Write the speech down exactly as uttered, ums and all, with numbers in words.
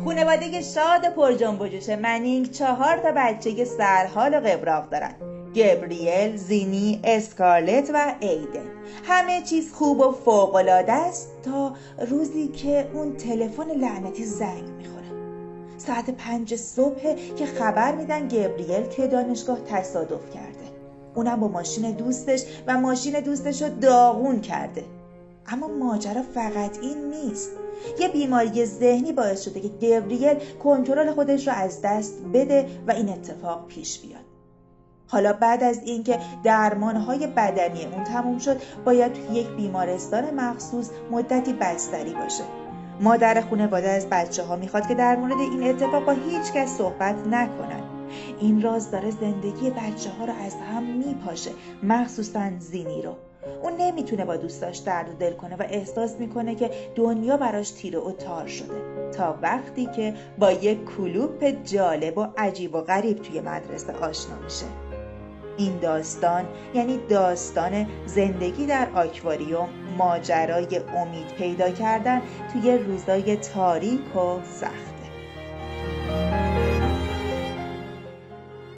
خانواده شاد پر جنب و جوش منینگ چهار تا بچه سرحال و قبراق دارن. گبریل، زینی، اسکارلت و ایدن. همه چیز خوب و فوق‌العاده است تا روزی که اون تلفن لعنتی زنگ میخوره. ساعت پنج صبح که خبر میدن گبریل توی دانشگاه تصادف کرده. اونم با ماشین دوستش و ماشین دوستش رو داغون کرده. اما ماجرا فقط این نیست. یه بیماری ذهنی باعث شده که گبریل کنترل خودش رو از دست بده و این اتفاق پیش بیاد. حالا بعد از اینکه درمانهای بدنی اون تموم شد باید توی یک بیمارستان مخصوص مدتی بستری باشه. مادر خانواده از بچه ها میخواد که در مورد این اتفاق با هیچ کس صحبت نکنن. این راز داره زندگی بچه ها رو از هم میپاشه، مخصوصا زینی رو. اون نمیتونه با دوستاش درد و دل کنه و احساس میکنه که دنیا براش تیره و تار شده تا وقتی که با یک کلوپ جالب و عجیب و غریب توی مدرسه آشنا میشه. این داستان یعنی داستان زندگی در آکواریوم، ماجرای امید پیدا کردن توی روزای تاریک و سخت.